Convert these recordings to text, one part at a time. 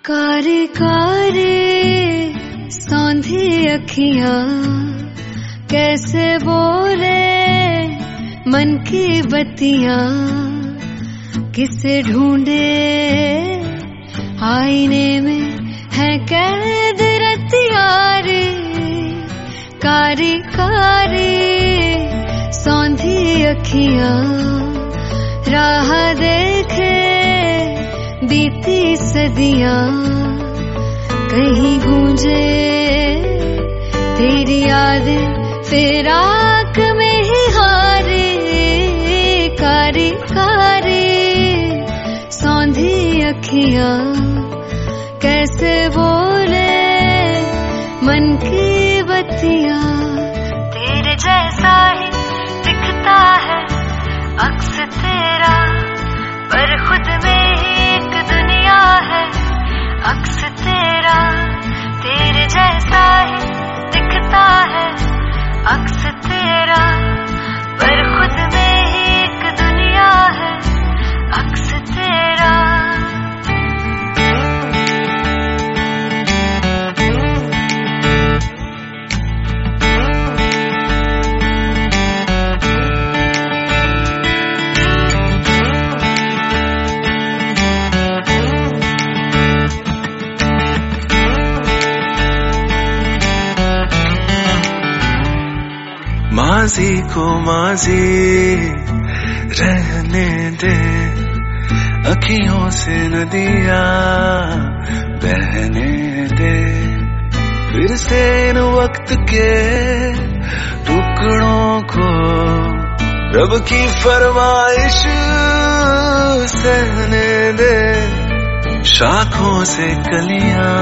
कारे कारे सौंधी अखियां कैसे बोले मन की बत्तियां, किसे ढूंढे आईने में है कैद रतियां रे। कारी कारी सौंधी अखियां राह देखे बीती सदियां, कहीं गूंजे तेरी यादें फिराक में ही हारे। कारी कारी सौंधी अखियां कैसे बोले मन की बत्तियां। तेरे जैसा ही दिखता है अक्स तेरा, पर खुद में ही एक दुनिया है अक्स तेरा। तेरे जैसा ही दिखता है अक्स तेरा, पर खुद में ही एक दुनिया है अक्स तेरा। माज़ी को माज़ी रहने दे, अखियों से नदियां बहने दे। फिर से इन वक्त के टुकड़ों को रब की फरमाइश सहने दे। शाखों से कलियां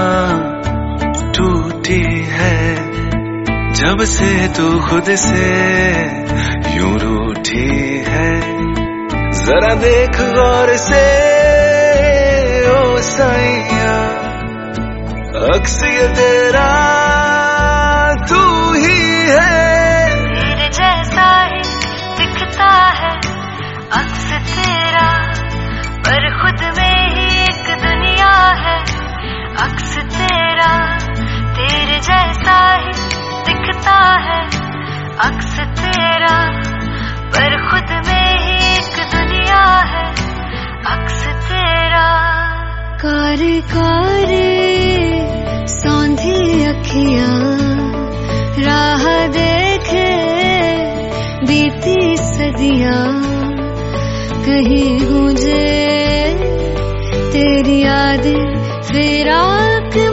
टूटी है जब से तू खुद से यूं रूठी है। जरा देख गौर से ओ साइया, अक्स ये तेरा तू ही है। तेरे जैसा ही दिखता है अक्स तेरा, पर खुद में ही एक दुनिया है अक्स तेरा। तेरे जैसा ही दिखता है अक्स तेरा, पर खुद में ही एक दुनिया है अक्स तेरा। कारे कारे सौंधी अखियां राह देखे बीती सदियां, कहीं गूंजे तेरी यादें फिराक